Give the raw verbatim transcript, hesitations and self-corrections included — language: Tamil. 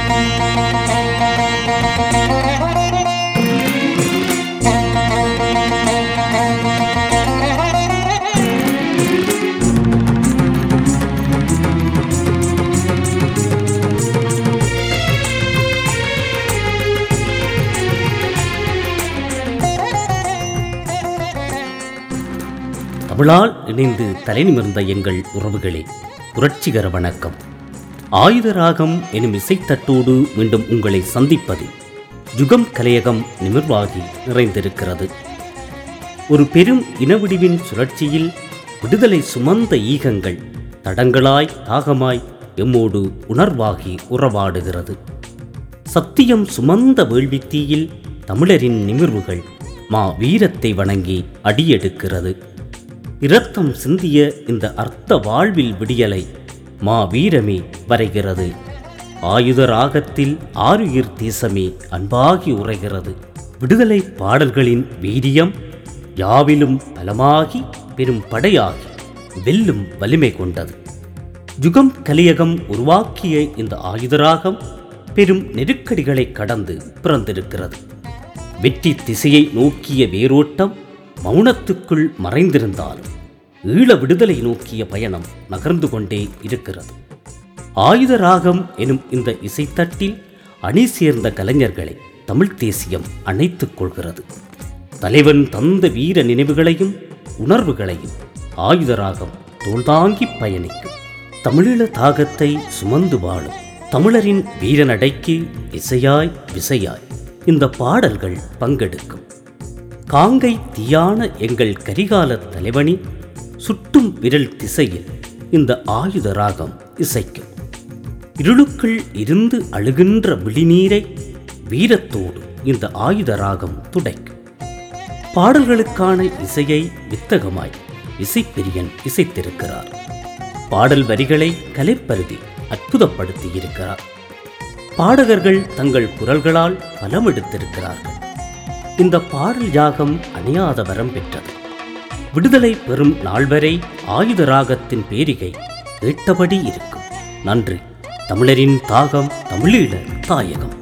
தமிழால் இணைந்து தலை நிமிர்ந்த எங்கள் உறவுகளே, புரட்சிகர வணக்கம். ஆயுத ராகம் எனும் இசைத்தட்டோடு மீண்டும் உங்களை சந்திப்பது யுகம் கலையகம் நிமிர்வாகி நிறைந்திருக்கிறது. ஒரு பெரும் இனவிடிவின் சுழற்சியில் விடுதலை சுமந்த ஈகங்கள் தடங்களாய் தாகமாய் எம்மோடு உணர்வாகி உறவாடுகிறது. சத்தியம் சுமந்த வேள்வித்தீயில் தமிழரின் நிமிர்வுகள் மா வீரத்தை வணங்கி அடியெடுக்கிறது. இரத்தம் சிந்திய இந்த அர்த்த வாழ்வில் விடியலை மா வீரமே வரைகிறது. ஆயுத ராகத்தில் ஆருயிர் தேசமே அன்பாகி உரைகிறது. விடுதலை பாடல்களின் வீரியம் யாவிலும் பலமாகி பெரும் படையாகி வெல்லும் வலிமை கொண்டது. யுகம் கலியகம் உருவாக்கிய இந்த ஆயுதராகம் பெரும் நெருக்கடிகளை கடந்து பிறந்திருக்கிறது. வெற்றி திசையை நோக்கிய வேரோட்டம் மௌனத்துக்குள் மறைந்திருந்தாலும் ஈழ விடுதலை நோக்கிய பயணம் நகர்ந்து கொண்டே இருக்கிறது. ஆயுத ராகம் எனும் இந்த இசைத்தட்டில் அணி சேர்ந்த கலைஞர்களை தமிழ் தேசியம் அணைத்துக் கொள்கிறது. தலைவன் தந்த வீர நினைவுகளையும் உணர்வுகளையும் ஆயுத ராகம் தோள்தாங்கி பயணிக்கும். தமிழீழ தாகத்தை சுமந்து வாழும் தமிழரின் வீரநடைக்கு இசையாய் விசையாய் இந்த பாடல்கள் பங்கெடுக்கும். காங்கை தீயான எங்கள் கரிகால தலைவனி சுட்டும் விரல் திசையில் இந்த ஆயுத ராகம் இசைக்கும். இருளுக்குள் இருந்து அழுகின்ற விழிநீரை வீரத்தோடு இந்த ஆயுத ராகம் துடைக்கும். பாடல்களுக்கான இசையை வித்தகமாய் இசைப்பிரியன் இசைத்திருக்கிறார். பாடல் வரிகளை கலைப்பருதி அற்புதப்படுத்தி இருக்கிறார். பாடகர்கள் தங்கள் குரல்களால் பலமெடுத்திருக்கிறார்கள். இந்த பாடல் யாகம் அணியாத வரம் பெற்றது. விடுதலை பெறும் நாள் வரை ஆயுத ராகத்தின் பேரிகை கேட்டபடி இருக்கும். நன்றி. தமிழரின் தாகம் தமிழீழ தாயகம்.